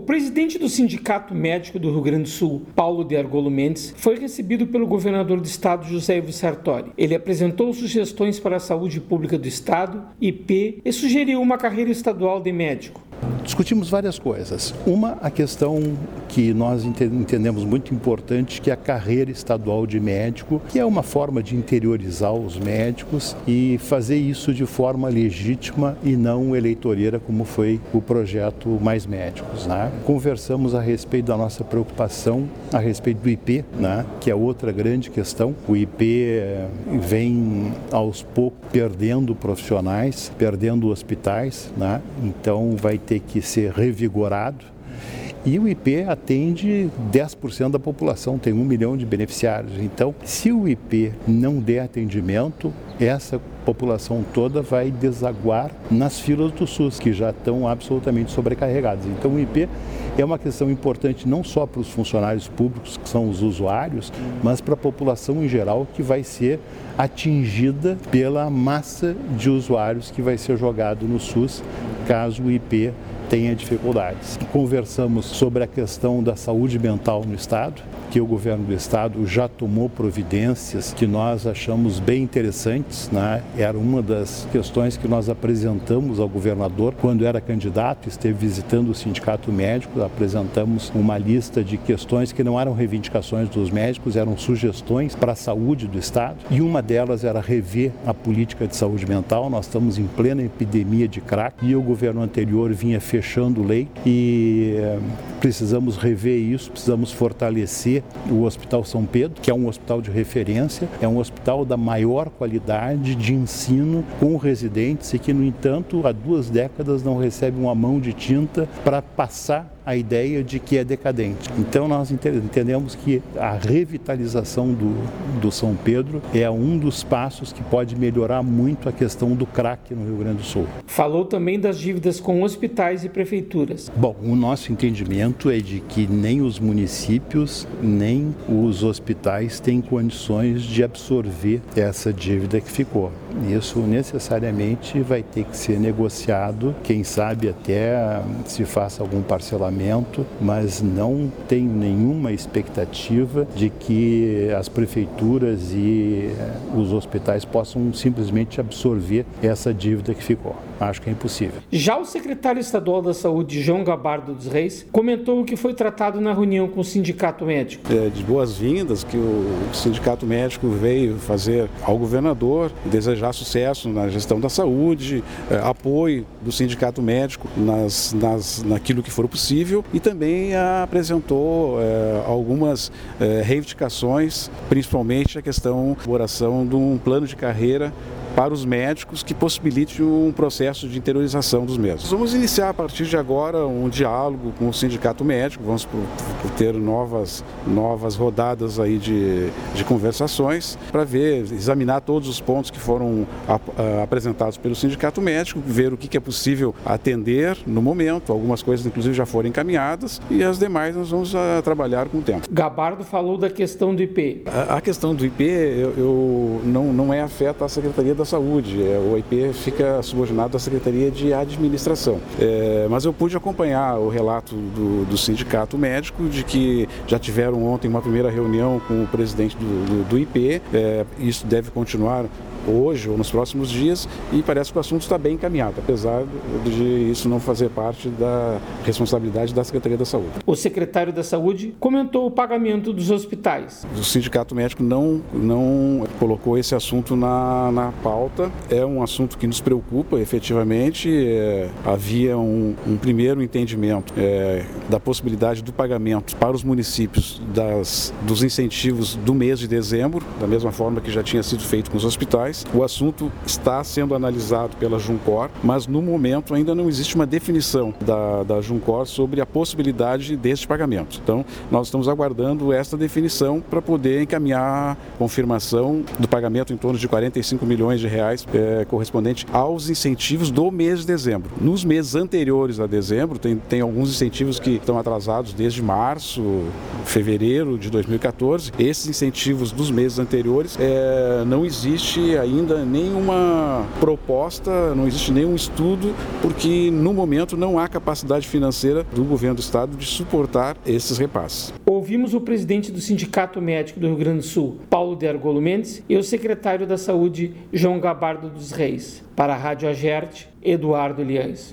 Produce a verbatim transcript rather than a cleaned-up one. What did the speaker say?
presidente do Sindicato Médico do Rio Grande do Sul, Paulo de Argolo Mendes, foi recebido pelo governador do estado, José Ivo Sartori. Ele apresentou sugestões para a saúde pública do estado, I P, e sugeriu uma carreira estadual de médico. Discutimos várias coisas. Uma, a questão que nós entendemos muito importante, que é a carreira estadual de médico, que é uma forma de interiorizar os médicos e fazer isso de forma legítima e não eleitoreira, como foi o projeto Mais Médicos, né? Conversamos a respeito da nossa preocupação a respeito do I P, né? Que é outra grande questão. O I P vem aos poucos perdendo profissionais, perdendo hospitais, né? Então vai ter que ser revigorado. E o I P atende dez por cento da população, tem um milhão de beneficiários. Então, se o I P não der atendimento, essa população toda vai desaguar nas filas do SUS, que já estão absolutamente sobrecarregadas. Então, o I P é uma questão importante não só para os funcionários públicos, que são os usuários, mas para a população em geral, que vai ser atingida pela massa de usuários que vai ser jogado no SUS, caso o I P tenha dificuldades. Conversamos sobre a questão da saúde mental no estado, que o governo do estado já tomou providências que nós achamos bem interessantes, né? Era uma das questões que nós apresentamos ao governador quando era candidato, esteve visitando o Sindicato Médico, apresentamos uma lista de questões que não eram reivindicações dos médicos, eram sugestões para a saúde do estado, e uma delas era rever a política de saúde mental. Nós estamos em plena epidemia de crack e o governo anterior vinha fechando o leito e eh, precisamos rever isso, precisamos fortalecer o Hospital São Pedro, que é um hospital de referência, é um hospital da maior qualidade de ensino com residentes e que, no entanto, há duas décadas não recebe uma mão de tinta para passar a ideia de que é decadente. Então nós entendemos que a revitalização do, do São Pedro é um dos passos que pode melhorar muito a questão do crack no Rio Grande do Sul. Falou também das dívidas com hospitais e prefeituras. Bom, o nosso entendimento é de que nem os municípios, nem os hospitais têm condições de absorver essa dívida que ficou. Isso necessariamente vai ter que ser negociado, quem sabe até se faça algum parcelamento, mas não tenho nenhuma expectativa de que as prefeituras e os hospitais possam simplesmente absorver essa dívida que ficou. Acho que é impossível. Já o secretário estadual da Saúde, João Gabardo dos Reis, comentou o que foi tratado na reunião com o Sindicato Médico. É de boas-vindas que o Sindicato Médico veio fazer ao governador, desejar sucesso na gestão da saúde, é, apoio do Sindicato Médico nas, nas, naquilo que for possível, e também apresentou é, algumas é, reivindicações, principalmente a questão da elaboração de um plano de carreira para os médicos que possibilite um processo de interiorização dos mesmos. Vamos iniciar a partir de agora um diálogo com o Sindicato Médico, vamos por, por ter novas, novas rodadas aí de, de conversações para ver, examinar todos os pontos que foram ap, a, apresentados pelo Sindicato Médico, ver o que, que é possível atender no momento, algumas coisas inclusive já foram encaminhadas e as demais nós vamos a, trabalhar com o tempo. Gabardo falou da questão do I P. A, a questão do I P eu, eu, não, não é afeta a Secretaria da Saúde, é, o I P fica subordinado à Secretaria de Administração. É, mas eu pude acompanhar o relato do, do Sindicato Médico de que já tiveram ontem uma primeira reunião com o presidente do, do, do I P, é, isso deve continuar hoje ou nos próximos dias e parece que o assunto está bem encaminhado, apesar de isso não fazer parte da responsabilidade da Secretaria da Saúde. O secretário da Saúde comentou o pagamento dos hospitais. O Sindicato Médico não, não colocou esse assunto na, na pauta, é um assunto que nos preocupa efetivamente, é, havia um, um primeiro entendimento é, da possibilidade do pagamento para os municípios das, dos incentivos do mês de dezembro, da mesma forma que já tinha sido feito com os hospitais. O assunto está sendo analisado pela Juncor, mas no momento ainda não existe uma definição da, da Juncor sobre a possibilidade deste pagamento. Então, nós estamos aguardando esta definição para poder encaminhar a confirmação do pagamento em torno de quarenta e cinco milhões milhões de reais é, correspondente aos incentivos do mês de dezembro. Nos meses anteriores a dezembro, tem, tem alguns incentivos que estão atrasados desde março, fevereiro de dois mil e quatorze. Esses incentivos dos meses anteriores, é, não existe ainda nenhuma proposta, não existe nenhum estudo, porque no momento não há capacidade financeira do governo do estado de suportar esses repasses. Ouvimos o presidente do Sindicato Médico do Rio Grande do Sul, Paulo de Argolo Mendes, e o secretário da Saúde, João Gabardo dos Reis. Para a Rádio Agerte, Eduardo Liães.